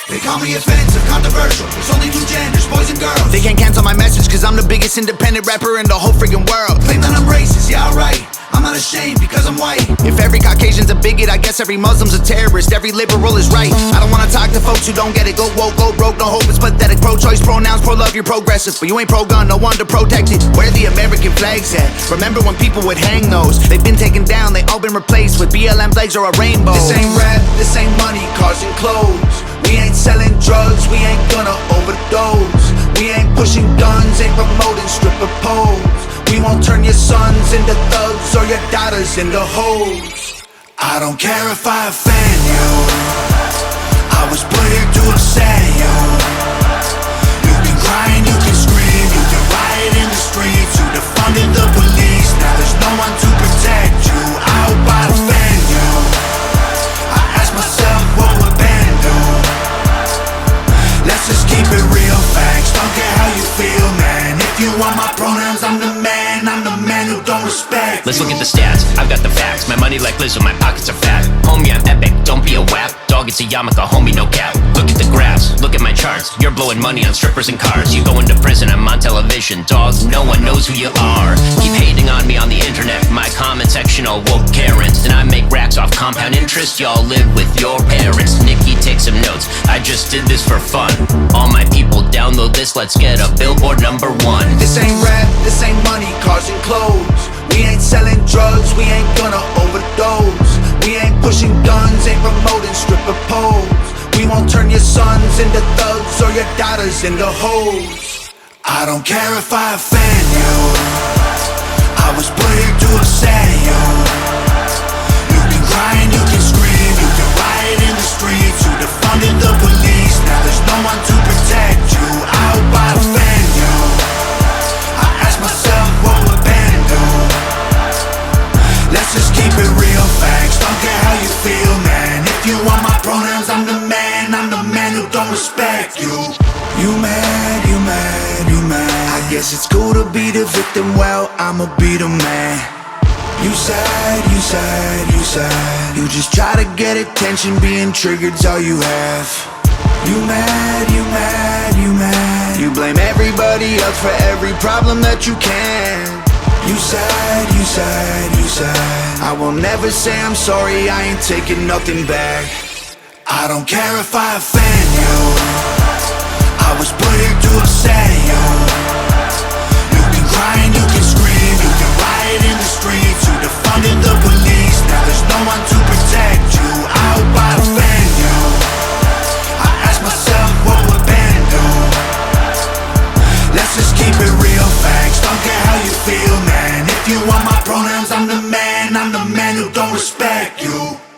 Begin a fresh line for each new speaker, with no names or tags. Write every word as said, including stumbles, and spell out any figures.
They call me offensive, controversial. There's only two genders, boys and girls.
They can't cancel my message cause I'm the biggest independent rapper in the whole freaking world.
Claim that I'm racist, yeah alright. I'm not ashamed because I'm white.
If every Caucasian's a bigot, I guess every Muslim's a terrorist. Every liberal is right. I don't wanna talk to folks who don't get it. Go woke, go broke, no hope, it's pathetic. Pro-choice, pronouns, pro-love, you're progressive, but you ain't pro-gun, no one to protect it. Where the American flags at? Remember when people would hang those? They've been taken down, they all been replaced with B L M flags or a rainbow.
This ain't rap, this ain't money, cars and clothes. We ain't selling drugs, we ain't gonna overdose. We ain't pushing guns, ain't promoting stripper poles. We won't turn your sons into thugs or your daughters into hoes. I don't care if I offend you. I was put here to upset you. You can cry and you can scream, you can riot in the streets. You defunded the police, now there's no one to protect you. I hope I offend you. I ask myself what would Ben do. Let's just keep it real, facts, don't care how you feel, man. If you want my pronouns, I'm the man. I'm the man who don't respect
Let's
you.
look at the stats, I've got the facts. My money like Lizzo, my pockets are fat. Homie, I'm epic, don't be a whack. Dog, it's a yarmulke, homie, no cap. Look at the graphs, look at my charts. You're blowing money on strippers and cars. You going to prison, I'm on television. Dogs, no one knows who you are. Keep hating on me on the internet. My comment section all woke Karens. And I make racks off compound interest. Y'all live with your parents. Nikki, take some notes, I just did this for fun. All my people, download this, let's get a Billboard number one.
This ain't rap, this ain't money, cars and clothes. We ain't selling drugs, we ain't gonna overdose. We ain't pushing guns, ain't promoting stripper poles. We won't turn your sons into thugs or your daughters into hoes. I don't care if I offend you. I was put here to upset you. You can cry and you can scream, you can riot in the streets. You defunded the police, now there's no one to protect you. I hope I offend you. I ask myself what would Ben do. Let's just keep it real, facts, don't care how you feel, man. If you want my pronouns, I'm the man. I'm the man who don't respect you. You mad, you mad, you mad. I guess it's cool to be the victim, well, I'ma be the man. You sad, you sad, you sad. You just try to get attention, being triggered's all you have. You mad, you mad, you mad. You blame everybody else for every problem that you can. You sad, you sad, you sad. I will never say I'm sorry, I ain't taking nothing back. I don't care if I offend you. I was put here to upset you. You can cry and you can scream, you can riot in the streets. You defunded the police, now there's no one to protect you. I hope I offend you. I ask myself what would Ben do. Let's just keep it real, facts, don't care how you feel, man. If you want my pronouns, I'm the man. I'm the man who don't respect you.